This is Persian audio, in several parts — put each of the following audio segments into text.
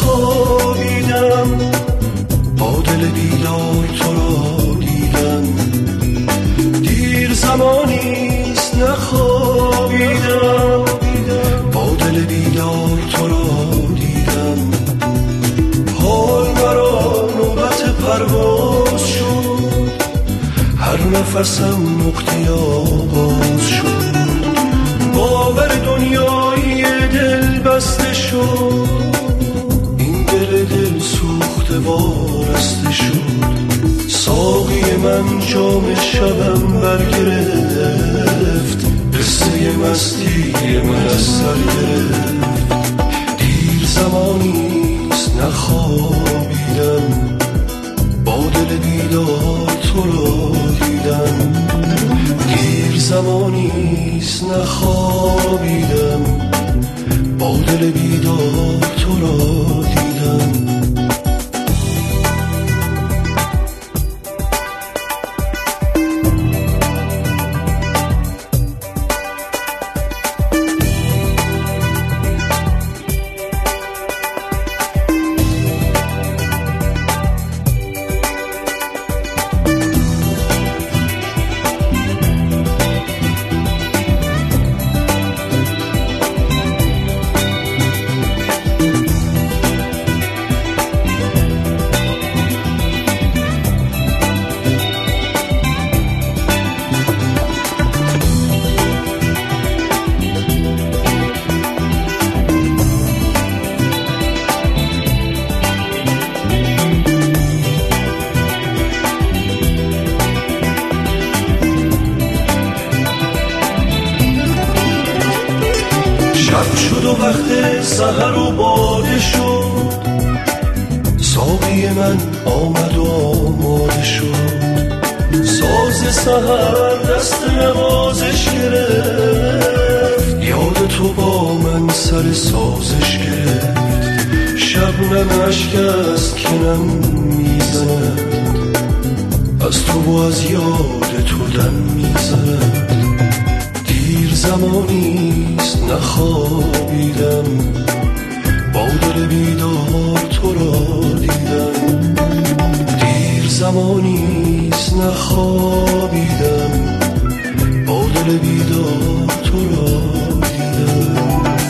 نخوابیدم، با دل بیدار تو را دیدم. دیر زمانیست نخوابیدم، با دل بیدار تو را دیدم. حال مرا نوبت پرواز شد، هر نفسم نقطه آغاز شد. باور دنیایی دل بسته شد، این دل سوخته وارسته شد. ساقی من جام شبم برگرفت، قصه مستی من از سر گرفت. دیر زمانیست نخوابیدم، با دل بیدار تو را دیدم. دیر زمانیست نخوابیدم، با دل بیدار تو را دیدم. شب شد و وقت سحر و باده شد، ساقی من آمد و آماده شد. ساز سحر دست نوازش گرفت، یاد تو با من سر سازش گرفت. شبنم اشک از کنم میزند، از تو و از یاد تو دم میزند. دیر زمانیست نخوابیدم، با دل بیدار تو را دیدم. دیر زمانیست نخوابیدم، با دل بیدار تو را دیدم.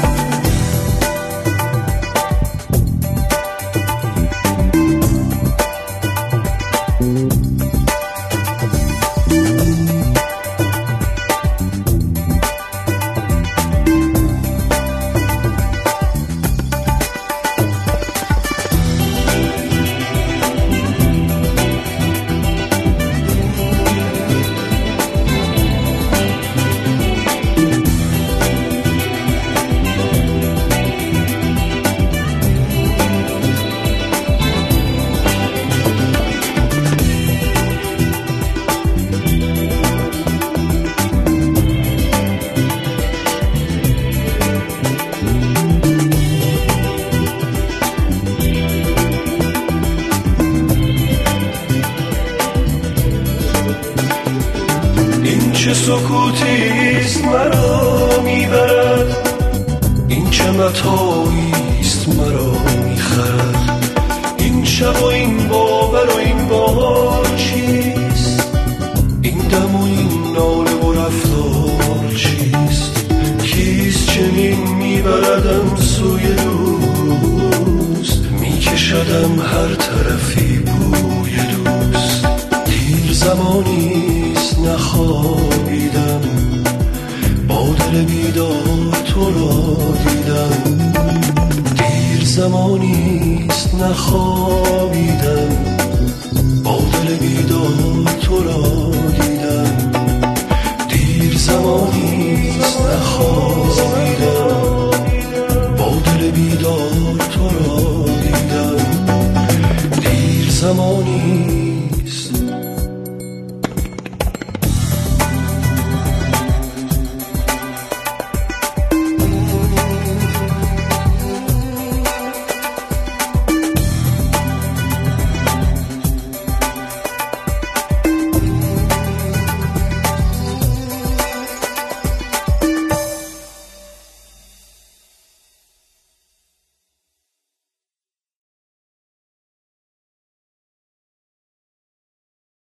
چه سکوتیست مرا میبرد، این چه متاعیست مرا میخرد. این شب و این باور و این بهار چیست، این دم و این ناله و رفتار چیست. کیست چنین میبردم سوی دوست، میکشدم هر طرفی بوی دوست. دیر زمانیست نخوابیدم، با دل بیدار تو را دیدم. دیر زمانیست نخوابیدم، با دل بیدار تو را دیدم. دیر زمانیست نخوابیدم.